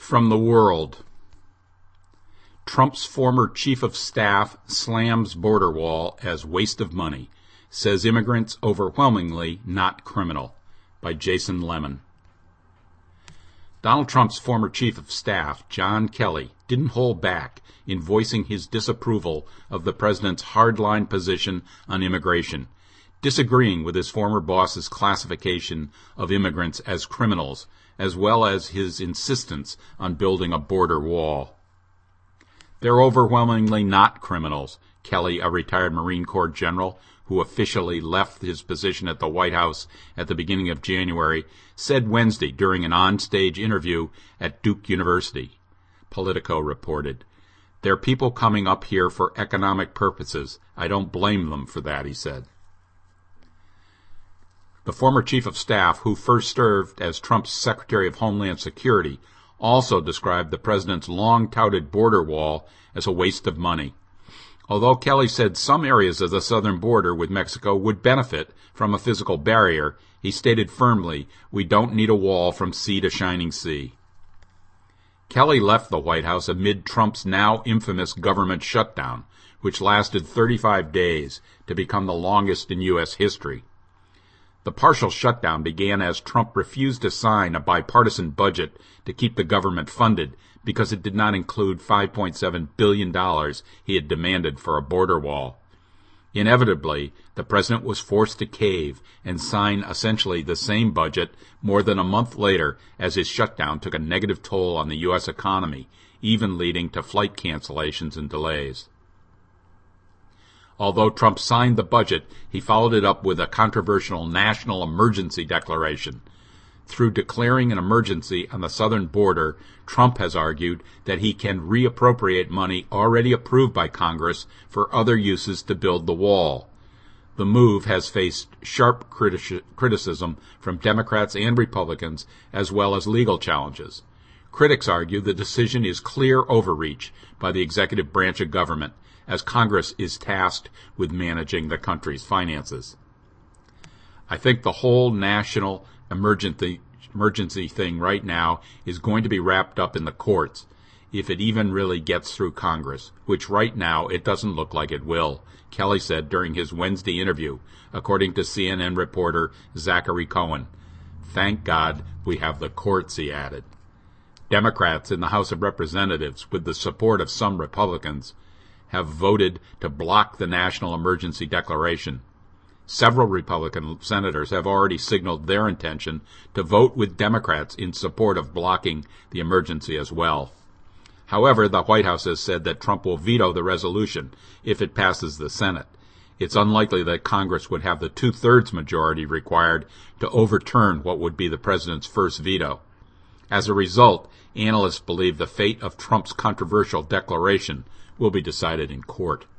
From the World. Trump's former chief of staff slams border wall as waste of money, says immigrants overwhelmingly not criminal, by Jason Lemon. Donald Trump's former chief of staff, John Kelly, didn't hold back in voicing his disapproval of the president's hardline position on immigration, disagreeing with his former boss's classification of immigrants as criminals, as well as his insistence on building a border wall. They're overwhelmingly not criminals, Kelly, a retired Marine Corps general who officially left his position at the White House at the beginning of January, said Wednesday during an on-stage interview at Duke University. Politico reported. They're people coming up here for economic purposes. I don't blame them for that, he said. The former chief of staff, who first served as Trump's Secretary of Homeland Security, also described the president's long-touted border wall as a waste of money. Although Kelly said some areas of the southern border with Mexico would benefit from a physical barrier, he stated firmly, "We don't need a wall from sea to shining sea." Kelly left the White House amid Trump's now infamous government shutdown, which lasted 35 days to become the longest in U.S. history. The partial shutdown began as Trump refused to sign a bipartisan budget to keep the government funded because it did not include $5.7 billion he had demanded for a border wall. Inevitably, the president was forced to cave and sign essentially the same budget more than a month later as his shutdown took a negative toll on the U.S. economy, even leading to flight cancellations and delays. Although Trump signed the budget, he followed it up with a controversial national emergency declaration. Through declaring an emergency on the southern border, Trump has argued that he can reappropriate money already approved by Congress for other uses to build the wall. The move has faced sharp criticism from Democrats and Republicans, as well as legal challenges. Critics argue the decision is clear overreach by the executive branch of government, as Congress is tasked with managing the country's finances. I think the whole national emergency thing right now is going to be wrapped up in the courts, if it even really gets through Congress, which right now it doesn't look like it will, Kelly said during his Wednesday interview, according to CNN reporter Zachary Cohen. Thank God we have the courts, he added. Democrats in the House of Representatives, with the support of some Republicans, have voted to block the national emergency declaration. Several Republican senators have already signaled their intention to vote with Democrats in support of blocking the emergency as well. However, the White House has said that Trump will veto the resolution if it passes the Senate. It's unlikely that Congress would have the two-thirds majority required to overturn what would be the president's first veto. As a result, analysts believe the fate of Trump's controversial declaration will be decided in court.